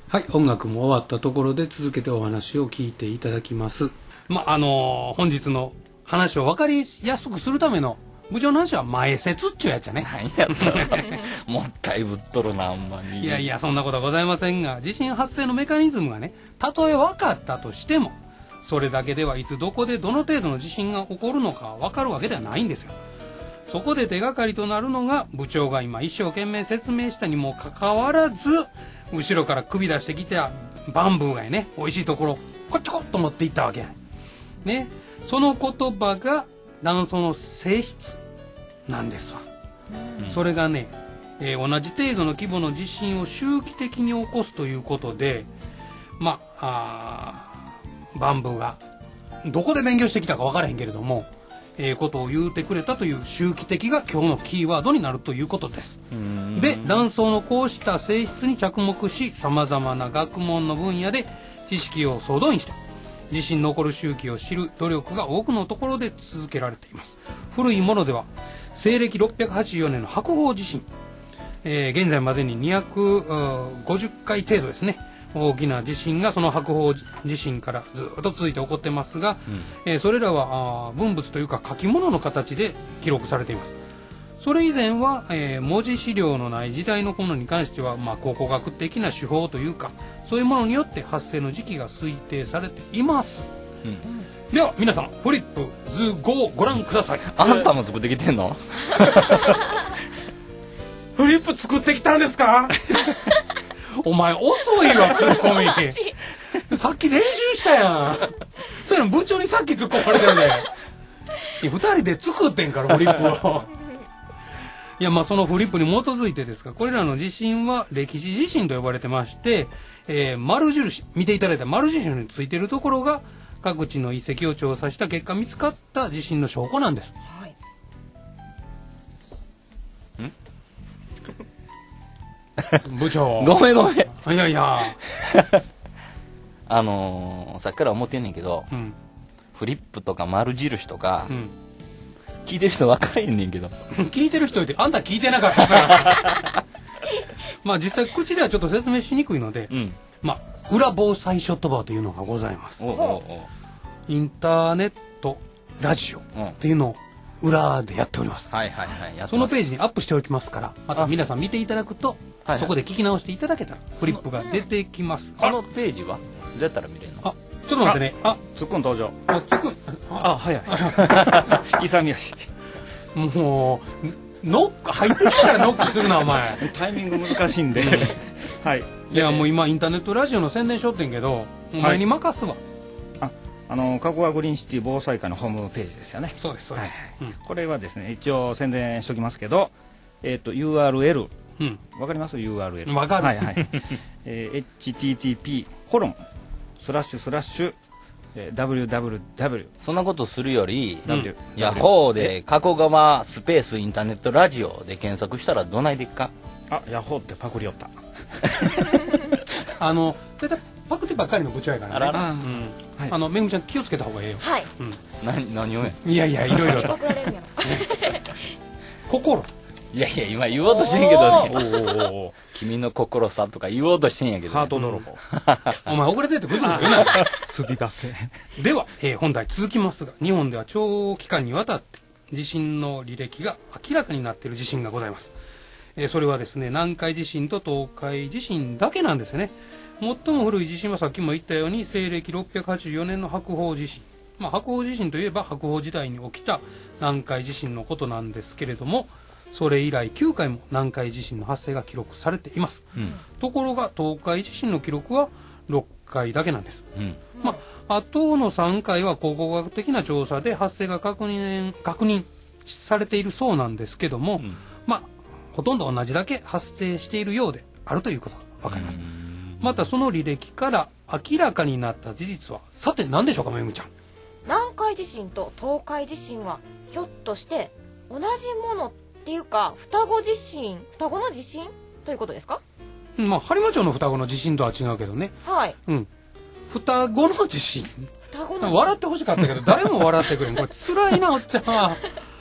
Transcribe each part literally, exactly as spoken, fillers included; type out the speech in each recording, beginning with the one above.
はい、音楽も終わったところで続けてお話を聞いていただきます。まああのー、本日の話を分かりやすくするための部長の話は前説っちゅうやつやね。 何やったもったいぶっとるな、あんまり。 いやいや、そんなことはございませんが、地震発生のメカニズムがね、たとえ分かったとしても、それだけではいつどこでどの程度の地震が起こるのか分かるわけではないんですよ。そこで手がかりとなるのが部長が今一生懸命説明したにもかかわらず、後ろから首出してきたバンブーがね、美味しいところこっちこっと持っていったわけやね。その言葉が断層の性質なんですわ、うん、それがね、えー、同じ程度の規模の地震を周期的に起こすということで、まあ、あバンブーがどこで勉強してきたか分からへんけれども、えー、ことを言うてくれたという周期的が今日のキーワードになるということです。で、断層のこうした性質に着目し、さまざまな学問の分野で知識を総動員して地震の起こる周期を知る努力が多くのところで続けられています。古いものでは西暦ろっぴゃくはちじゅうよねんの白鳳地震、えー、現在までににひゃくごじゅっかい程度ですね、大きな地震がその白鳳地震からずっと続いて起こってますが、うん、えー、それらは文物というか書き物の形で記録されています。それ以前は、えー、文字資料のない時代のものに関しては、まあ、考古学的な手法というか、そういうものによって発生の時期が推定されています、うん、では皆さんフリップ図ごをご覧ください。 あんたも作ってきてんの？ フリップ作ってきたんですか？お前遅いわ、ツッコミ。さっき練習したやん。そういうの部長にさっき突っ込まれてるね。いや、二人で作ってんからフリップを。いや、まあそのフリップに基づいてですが、これらの地震は歴史地震と呼ばれてまして、えー、丸印、見ていただいた丸印についているところが各地の遺跡を調査した結果見つかった地震の証拠なんです。はい、ん部長。 ごめんごめん。いやいや。 あのー、さっきから思ってんねんけど、うん、フリップとか丸印とか、うん、聞いてる人分からへんねんけど。 聞いてる人いて、あんた聞いてなかったから。まあ実際口ではちょっと説明しにくいので、うん、まあ裏防災ショットバーというのがございます。おうおうおう、インターネットラジオっていうのを裏でやっております。はいはいはい。そのページにアップしておきますから、また皆さん見ていただくと、はいはい、そこで聞き直していただけたらフリップが出てきます。 そのページはどうやったら見れるの？ あ、ちょっと待ってね。あ、 ツッコン登場。 あ、ツッコン。 あ、早い。勇み足。 もうノック入ってきたらノックするなお前。 タイミング難しいんで。はい。 いやもう今インターネットラジオの宣伝しよってんけど、お前に任すわ。 あ、あの加古川グリーンシティ防災課のホームページですよね。 そうですそうです。 これはですね、一応宣伝しときますけど、えっと ユーアールエル。うん、わかります ユーアールエル。 わかる。 はいはい。えー、エイチティーティーピー コロンスラッシュスラッシュダブリューダブリューダブリュー。 そんなことするより、うん、ヤホーで加古川スペースインターネットラジオで検索したらどないでっか。 あ、ヤホーってパクリよった。 あの大体パクってばっかりの部長やからね。あらら、うん、はい、あのめぐみちゃん気をつけた方がええよ。 はい。 うん、何何をや。 いやいやいろいろと。心。 いやいや今言おうとしてんけどね。おお君の心さとか言おうとしてんやけど、ね、 ハート泥棒。 お前遅れてってグズグズ言うな。 すび出せ。 では、えー、本題続きますが、日本では長期間にわたって地震の履歴が明らかになっている地震がございます。えー、それはですね、南海地震と東海地震だけなんですよね。最も古い地震はさっきも言ったように西暦ろっぴゃくはちじゅうよねんの白鳳地震。まあ、白鳳地震といえば白鳳時代に起きた南海地震のことなんですけれども、それ以来きゅうかいも南海地震の発生が記録されています、うん、ところが東海地震の記録はろっかいだけなんです、うん、まあ、あとのさんかいは考古学的な調査で発生が確認、確認されているそうなんですけども、うん、まあ、ほとんど同じだけ発生しているようであるということが分かります。またその履歴から明らかになった事実はさて何でしょうか、めぐちゃん。 南海地震と東海地震はひょっとして同じものっていうか双子地震双子の地震ということですか？ まあ播磨町の双子の地震とは違うけどね。 はい。 うん。双子の地震。 双子の地震。 笑ってほしかったけど誰も笑ってくれん。これ辛いなおっちゃん。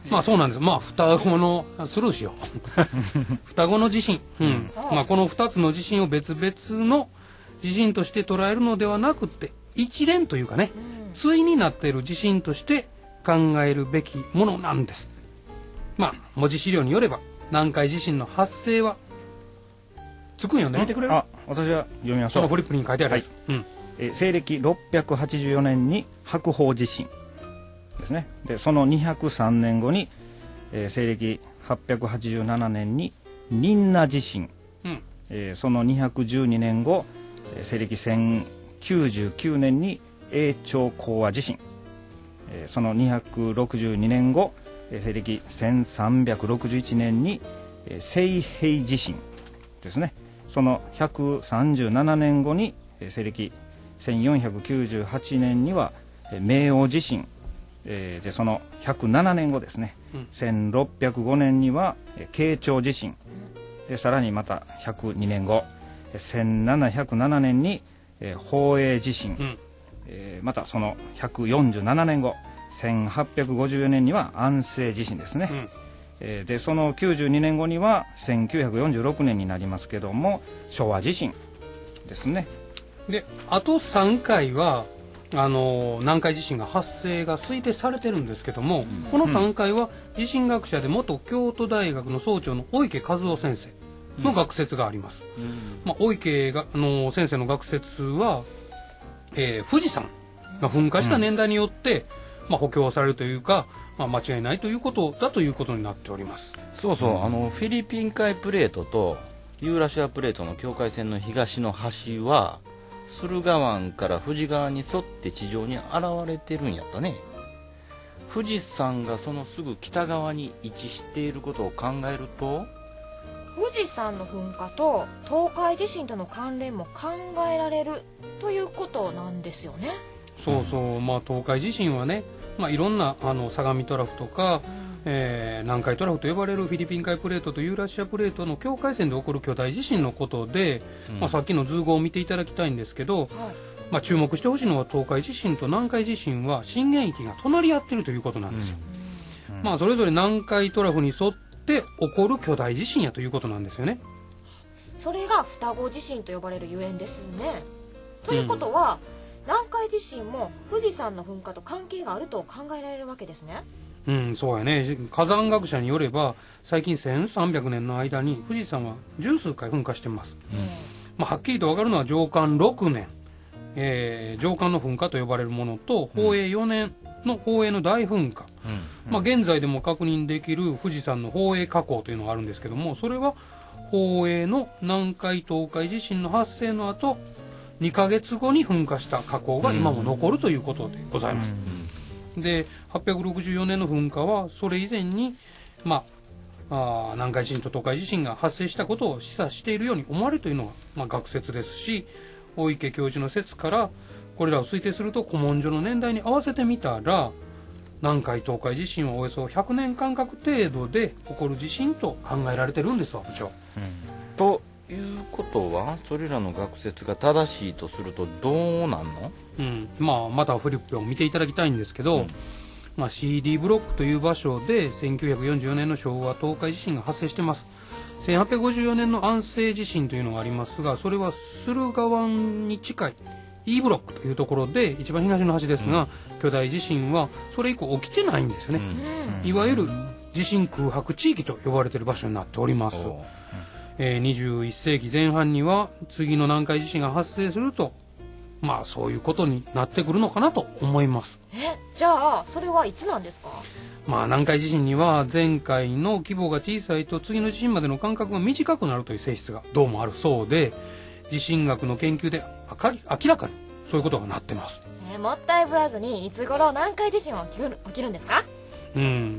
まあそうなんです。まあ双子のスルーしよう双子の地震、うん、まあこのふたつの地震を別々の地震として捉えるのではなくて、一連というかね、対になっている地震として考えるべきものなんです。まあ文字資料によれば南海地震の発生はつくん読んでみてくれる？ あ、私は読みましょう。 そのフリップに書いてあるやつ、はい、うん、 え西暦ろっぴゃくはちじゅうよねんに白鳳地震ですね。でそのにひゃくさんねんごに、えー、西暦はっぴゃくはちじゅうななねんに仁和地震、うん、えー、そのにひゃくじゅうにねんご、えー、西暦せんきゅうじゅうきゅうねんに永長講和地震、えー、そのにひゃくろくじゅうにねんご、えー、西暦せんさんびゃくろくじゅういちねんに、えー、西平地震ですね。そのひゃくさんじゅうななねんごに、えー、西暦せんよんひゃくきゅうじゅうはちねんには、えー、明王地震、えー、でそのひゃくななねんごですね、うん、せんろっぴゃくごねんには、えー、慶長地震、でさらにまたひゃくにねんご、せんななひゃくななねんに、えー、宝永地震、うん、えー、またそのひゃくよんじゅうななねんご、せんはっぴゃくごじゅうよねんには安政地震ですね、うん、えー、でそのきゅうじゅうにねんごにはせんきゅうひゃくよんじゅうろくねんになりますけども昭和地震ですね。 であとさんかいはあの南海地震が発生が推定されてるんですけども、うん、このさんかいは地震学者で元京都大学の総長の大池和夫先生の学説があります、うん、まあ、大池があの先生の学説は、えー、富士山が噴火した年代によって、うん、まあ、補強されるというか、まあ、間違いないということだということになっております。 そうそう、うん、あのフィリピン海プレートとユーラシアプレートの境界線の東の端は駿河湾から富士川に沿って地上に現れてるんやったね。富士山がそのすぐ北側に位置していることを考えると、 富士山の噴火と東海地震との関連も考えられるということなんですよね。 そうそう、まあ、東海地震はね、まあ、いろんなあの相模トラフとか、うん、えー、南海トラフと呼ばれるフィリピン海プレートとユーラシアプレートの境界線で起こる巨大地震のことで、うん、まあ、さっきの図号を見ていただきたいんですけど、はい、まあ、注目してほしいのは東海地震と南海地震は震源域が隣り合っているということなんですよ、うんうん、まあ、それぞれ南海トラフに沿って起こる巨大地震やということなんですよね。 それが双子地震と呼ばれるゆえんですね。ということは、うん、南海地震も富士山の噴火と関係があると考えられるわけですね。 うん、そうやね。火山学者によれば最近せんさんびゃくねんの間に富士山は十数回噴火してます、うん、まあ、はっきりと分かるのは上巻ろくねん、えー、上巻の噴火と呼ばれるものと宝永よねんの宝永の大噴火、うんうん、まあ、現在でも確認できる富士山の宝永火口というのがあるんですけども、それは宝永の南海東海地震の発生の後にかげつごに噴火した火口が今も残るということでございます、うん、ではっぴゃくろくじゅうよねんの噴火はそれ以前に、まあ、あ南海地震と東海地震が発生したことを示唆しているように思われるというのが、まあ、学説ですし、大池教授の説からこれらを推定すると古文書の年代に合わせてみたら南海東海地震はおよそひゃくねん間隔程度で起こる地震と考えられてるんですわ、部長、うん、 ということはそれらの学説が正しいとするとどうなんの？ うん、まあ、またフリップを見ていただきたいんですけど、うん、まあ、シーディー ブロックという場所でせんきゅうひゃくよんじゅうよねんの昭和東海地震が発生してます。せんはっぴゃくごじゅうよねんの安政地震というのがありますが、それは駿河湾に近い E ブロックというところで一番東の端ですが、うん、巨大地震はそれ以降起きてないんですよね、うん、いわゆる地震空白地域と呼ばれている場所になっております、うん、えー、にじゅういっせいきぜん半には次の南海地震が発生すると、まあそういうことになってくるのかなと思います。 え、じゃあそれはいつなんですか？ まあ、南海地震には前回の規模が小さいと次の地震までの間隔が短くなるという性質がどうもあるそうで、地震学の研究で明らかにそういうことがなってます、 えー、もったいぶらずにいつ頃南海地震は起きる、起きるんですか？ うん、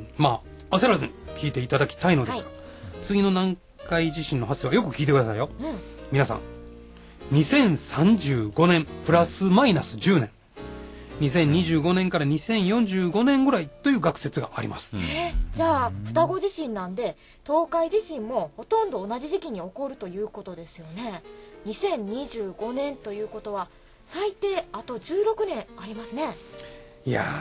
まあ焦らずに聞いていただきたいのですが、はい、次の南海地震の発生はよく聞いてくださいよ、うん、皆さんにせんさんじゅうごねんプラスマイナスじゅうねん、にせんにじゅうごねんからにせんよんじゅうごねんぐらいという学説があります、うん、 えー、じゃあ双子地震なんで東海地震もほとんど同じ時期に起こるということですよね。にせんにじゅうごねんということは最低あとじゅうろくねんありますね。 いや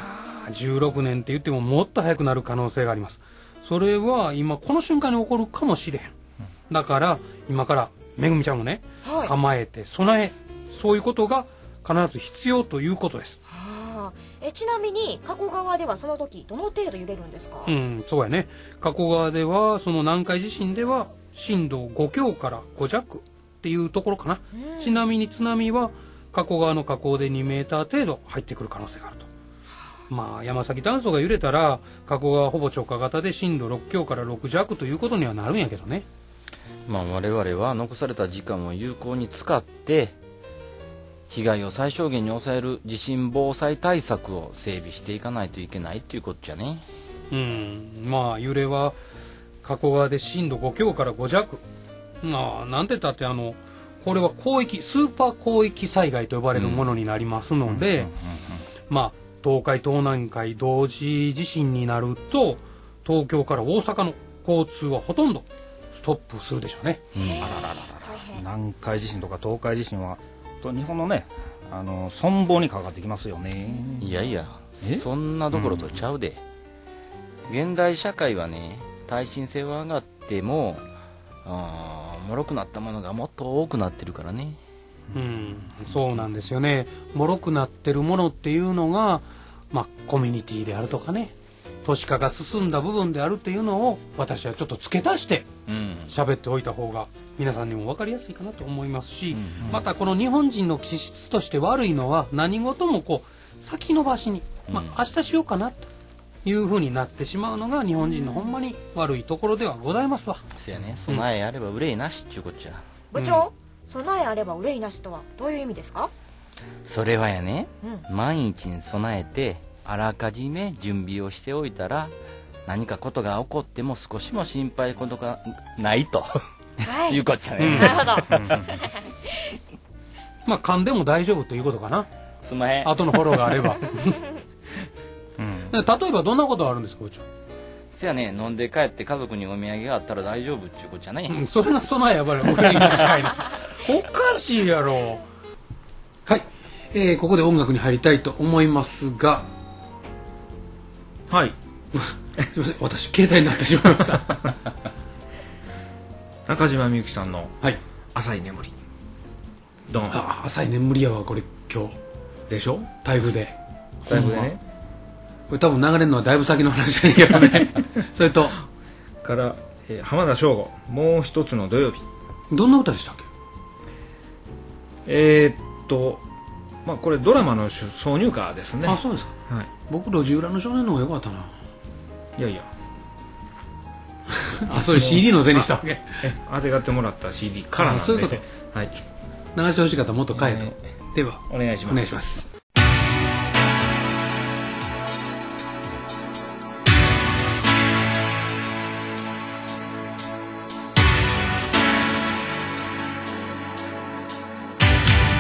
まあじゅうろくねんって言ってももっと早くなる可能性があります。それは今この瞬間に起こるかもしれへん。だから今からめぐみちゃんもね、 はい、 構えて備え、そういうことが必ず必要ということです。 はあ、えちなみに加古川ではその時どの程度揺れるんですか？ うん、そうやね。加古川ではその南海地震では震度ご強からご弱っていうところかな、うん、ちなみに津波は加古川の河口でにメーター程度入ってくる可能性があると。まあ山崎断層が揺れたら加古川ほぼ直下型で震度ろく強からろく弱ということにはなるんやけどね。 まあ我々は残された時間を有効に使って被害を最小限に抑える地震防災対策を整備していかないといけないっていうことじゃね。 うん、まあ揺れは加古川で震度ご強からご弱、まあなんて言ったってあのこれは広域スーパー広域災害と呼ばれるものになりますので、まあ東海東南海同時地震になると東京から大阪の交通はほとんどストップするでしょうね。 うん、あららららら南海地震とか東海地震はと日本のねあの存亡にかかってきますよね。 いやいやそんなどころとちゃうで、うん、現代社会はね耐震性は上がってもあ脆くなったものがもっと多くなってるからね。 うん、そうなんですよね。脆くなってるものっていうのが、まあ、コミュニティであるとかね都市化が進んだ部分であるっていうのを私はちょっと付け足して喋っておいた方が皆さんにも分かりやすいかなと思いますし、うんうん、またこの日本人の気質として悪いのは何事もこう先延ばしに、まあ、明日しようかなというふうになってしまうのが日本人のほんまに悪いところではございますわ。 そやね、備えあれば憂いなしっちゅうこっちゃ。 部長、うん、備えあれば憂いなしとはどういう意味ですか？ それはやね、 うん、 万一に備えてあらかじめ準備をしておいたら何かことが起こっても少しも心配事がないと、はい、いうこっちゃね、うん、 なるほどまあ噛んでも大丈夫ということかな。 すまへん後のフォローがあれば、うん、例えばどんなことがあるんですか部長？ せやね飲んで帰って家族にお土産があったら大丈夫っていうことじゃね、 うん、それが備えやばい憂いなしかいなおかしいやろ。はい、えー、ここで音楽に入りたいと思いますが、はいすいません私携帯になってしまいました中島みゆきさんのはい浅い眠り、ドン。 あ浅い眠りやわこれ今日でしょ台風で台風でね、 これ多分流れるのはだいぶ先の話じゃないけどねそれとから、えー、浜田省吾もう一つの土曜日。 どんな歌でしたっけ？ えー、っとまあこれドラマの挿入歌ですね。 あそうですか、はい、僕路地裏の少年の方が良かったな。 いやいやあそれ シーディー のせいにしたわけ？ えあてがってもらった シーディー からなんで。 そういうこと、 はい、 流してほしかったらもっと変えと、えー、ではお願いします。 お願いします。